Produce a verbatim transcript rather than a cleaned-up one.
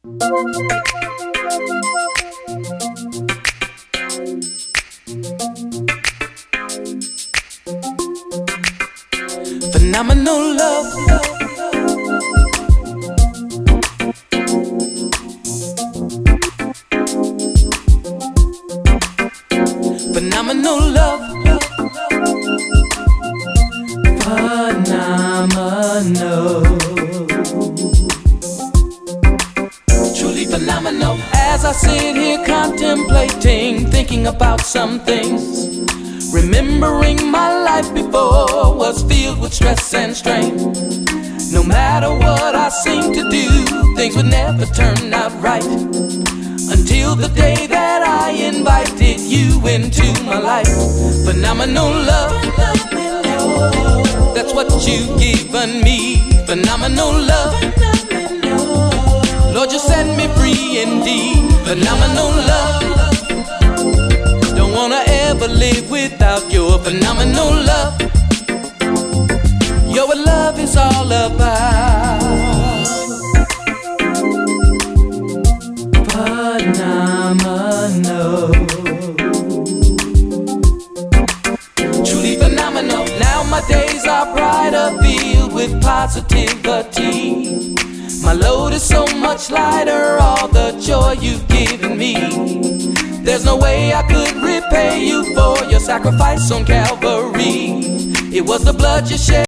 Phenomenal love. Phenomenal love. Phenomenal. Truly phenomenal. As I sit here contemplating, thinking about some things, remembering my life before was filled with stress and strain. No matter what I seemed to do, things would never turn out right, until the day that I invited you into my life. Phenomenal love, that's what you've given me. Phenomenal love, Lord, you set me free indeed. Phenomenal love, don't wanna ever live without your phenomenal love. You're what love is all about. Phenomenal. Truly phenomenal. Now my days are brighter, filled with positivity. My load is so much lighter, all the joy you've given me. There's no way I could repay you for your sacrifice on Calvary. It was the blood you shed.